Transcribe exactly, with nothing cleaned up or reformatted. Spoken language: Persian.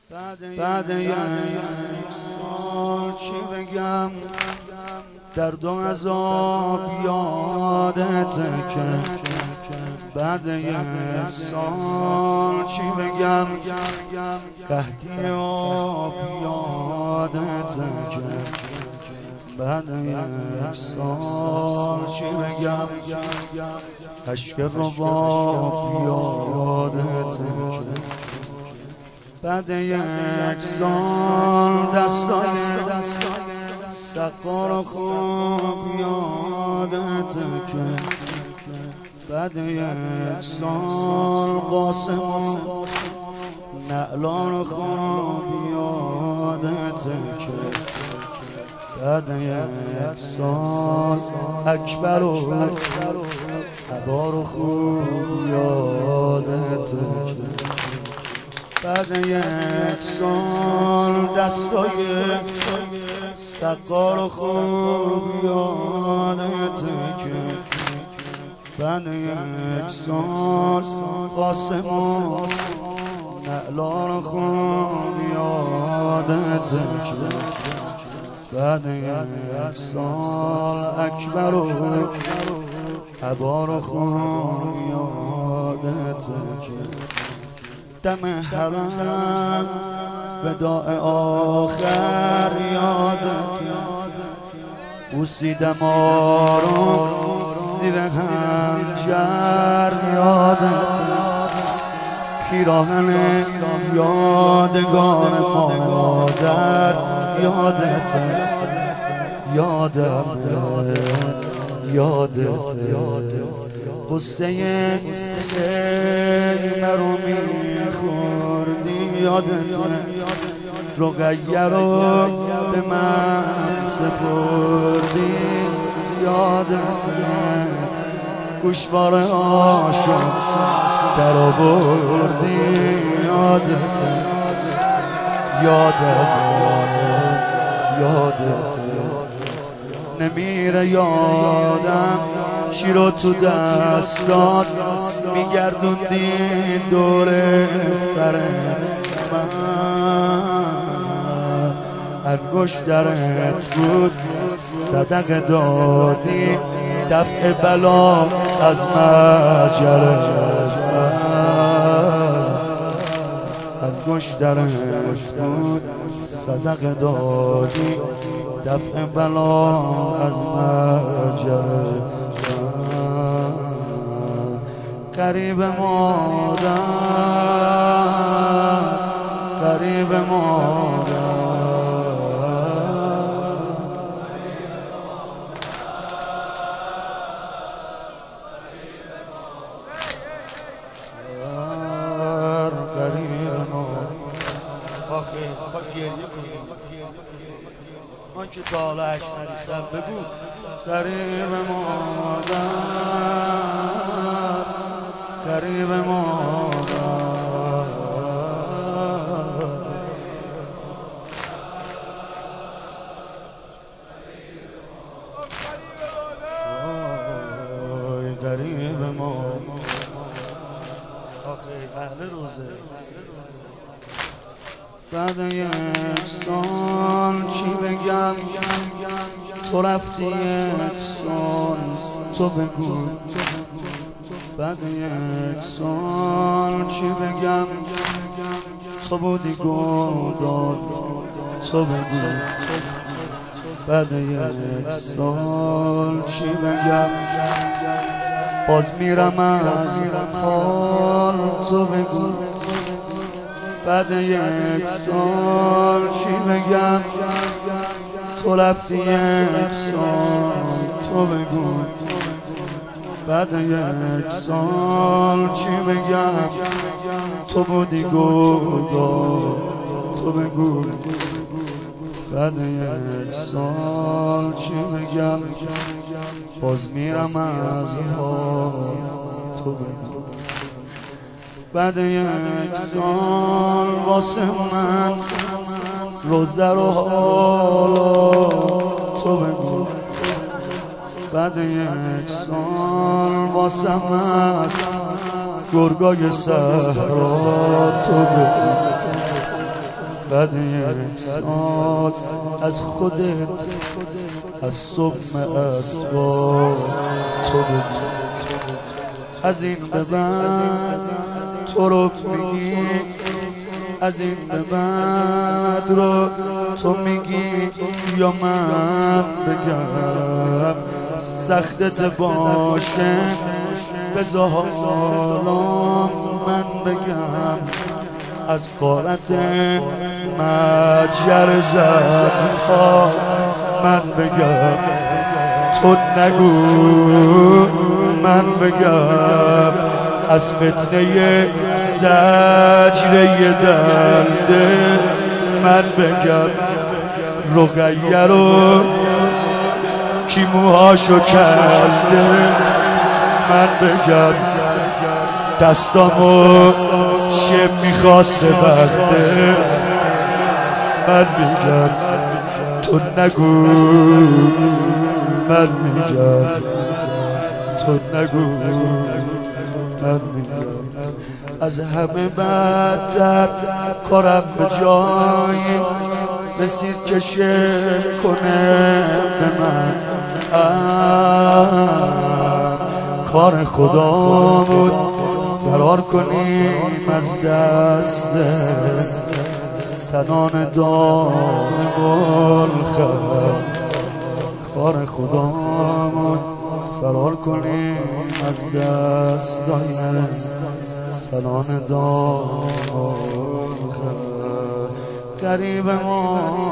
بعد یک سال چی بگم، درد و عذاب یادت که بعد یک سال چی بگم، قحطی آب یادت که بعد یک سال چی بگم، اشک رباب یادت که بعد یک سال دستای سقا رو خوب یادت که بعد یک سال قاسم و نعلان خوب یادت که بعد یک سال اکبر و عبار خوب یادت که بعد یک سال دستای سقا رو خوب یادت که بعد یک سال قاسم و نعلان خوب یادت که بعد یک سال اکبر و عبار خوب یادت که دم حرم وداع آخر یادت بوسیدم آروم زیر حنجر یادت پیراهن یادگار مادر یادت یادم یادت قصه خیمه رو میخوردی یادت رقیه رو به من سپردی یادت گوشوار عاشق در آوردی یادت یادم یادت نمیره یادم چی رو تو دستات میگردوندی دور سر من انگشترت بود صدقه دادی دفع بلا از مجره انگشترت بود صدقه دادی دفع بلا از مجره قریب مادر قریب مادر قریب مادر آخه آخه گریه کنی من که تالش ندیدم بگو قریب مادر قریب مادر وای قریب مادر آخه اهل روزه بعد یک سال چی بگم تو رفتی یک سال تو بگو بعد یک سال چی بگم تو بودی گودال تو بگو بعد یک سال چی بگم باز میرم از حال تو بگو بعد یک سال چی بگم تو رفتی یک سال تو بگو بعد یک سال چی بگم تو بودی گودال تو بگو بعد یک سال چی بگم باز میرم از حال تو بگو بعد یک سال واسه من روزه رو حالا تو بگو بعد یک سال واسه من گرگای صحرا تو بگو بعد یک سال از خودت از صبح اسباب تو بگو از این به بعد تو رو میگی از این به بعد رو تو میگی یا من بگم سختت باشه بذار حالا من بگم از غارت مجر زدها من بگم تو نگو من بگم از فتنه زجره دنده من بگم رقیه رو کی موهاشو کرده من بگم دستامو شب میخواسته بخته من میگم تو نگو من میگم تو نگو من میگم از همه بدتر کارم به جایی رسید که شب کنه به من کار خدا بود فرار کنیم از دست سنان دام بلخم کار خدا بود فرار کنیم از دست سنان دام بلخم قریب ما